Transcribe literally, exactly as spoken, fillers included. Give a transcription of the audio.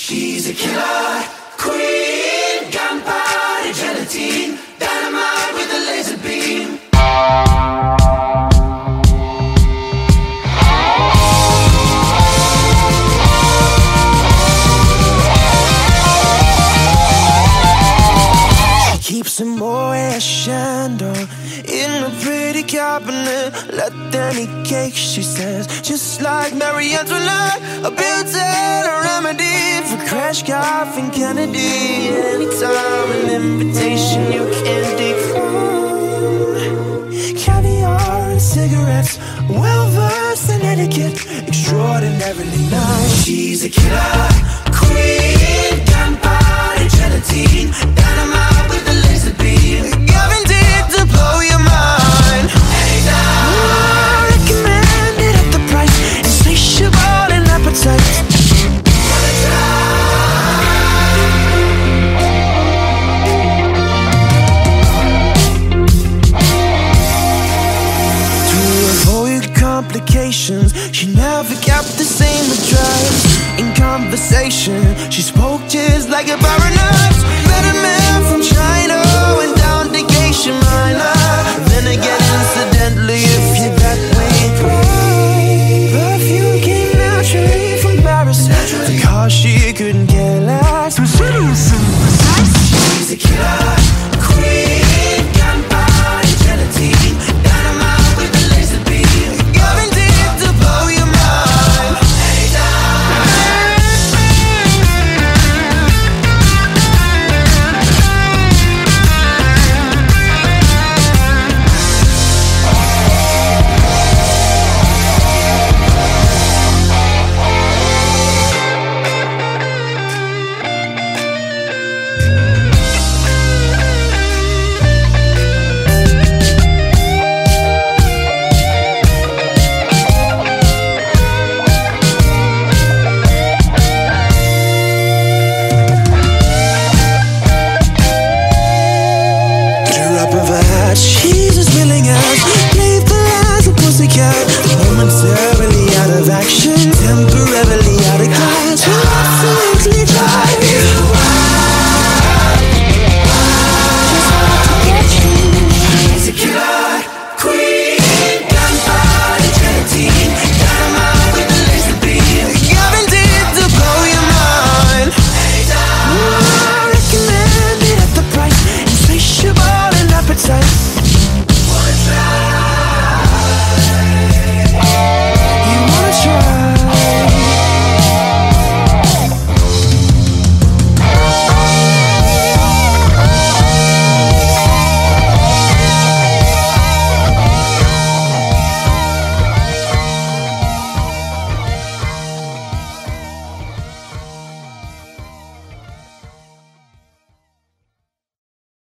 She's a killer queen, gunpowder gelatine, dynamite with a laser beam. Keep some Moet Chandon in a pretty cabinet. Let them eat cake, she says, just like Marie Antoinette. A built-in remedy for crash coffee and Kennedy. Anytime an invitation you can't decline. Caviar and cigarettes, well-versed in etiquette, extraordinarily nice. She's a killer queen, gunpowder gelatine, dynamite with a laser beam. Guaranteed to blow your mind. Anytime. Oh, recommended at the price, insatiable in appetite. To avoid complications, she never kept the same address. In conversation, she spoke just like a baroness. Met a man from China, went down to Geisha Minor. Then again, incidentally, if you're that way inclined, perfume came naturally from Paris. The car she couldn't